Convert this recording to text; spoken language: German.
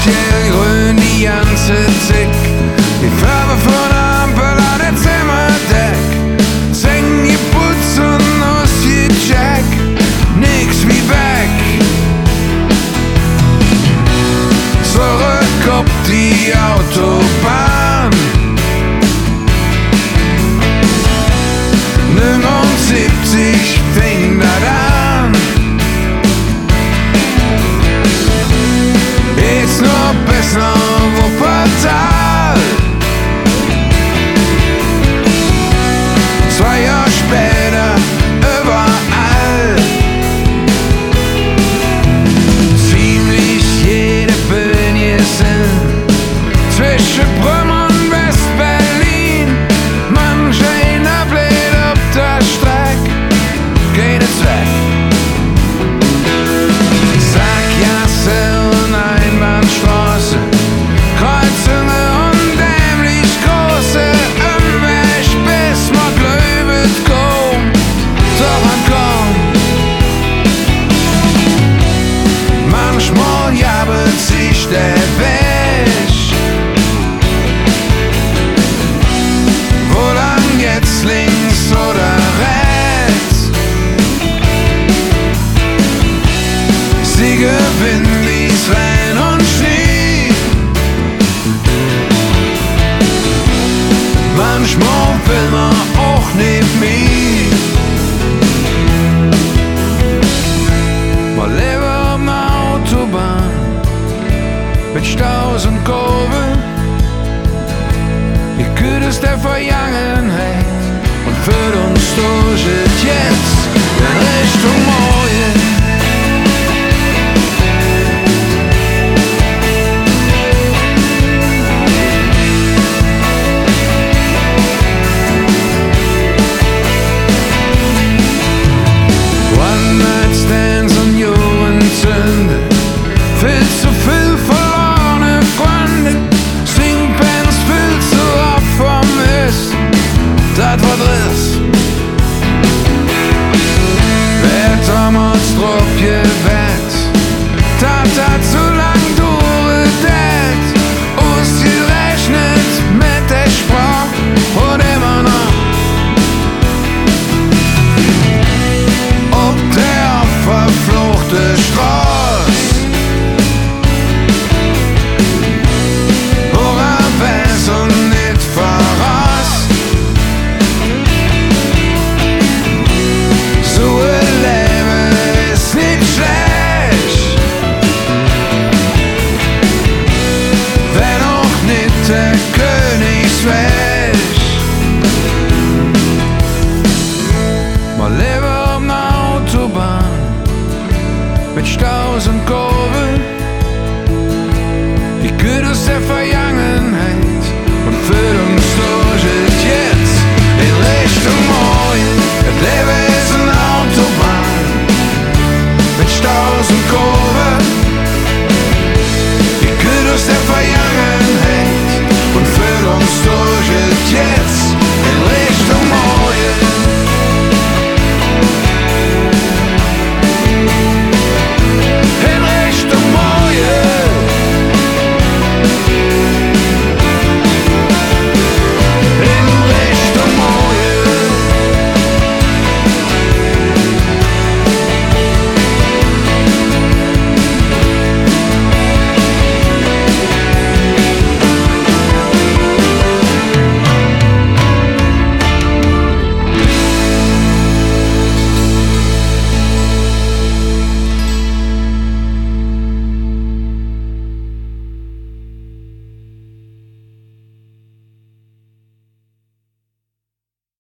Lichtjäger grün, die ganze Zick. Die Farbe von der Ampel an der Zimmerdeck. Zähn geputzt und ausgecheckt. Nix wie weg. Zurück auf die Autobahn. 79 fing das an. Jetzt noch bis nach Wuppertal. 2 Jahre später überall. Ziemlich jede Bühne sind zwischen Brüm und West-Berlin. Manch einer bläht auf der Strecke, keine Zweck. Sackgasse und Einbahnstraße, Kreuzungen und dämlich große Umweg bis man glöbet kommt, doch ankommt. Manchmal jabelt sich der Weg. Wo lang jetzt, links oder rechts? Sie gewinnen wie's Rein und Schnee. Manchmal will man auch nicht mehr. Mal lieber auf der Autobahn mit Staus und Kurven. Wie gut ist der Vergangenheit und führt uns durch jetzt in Richtung Morgen.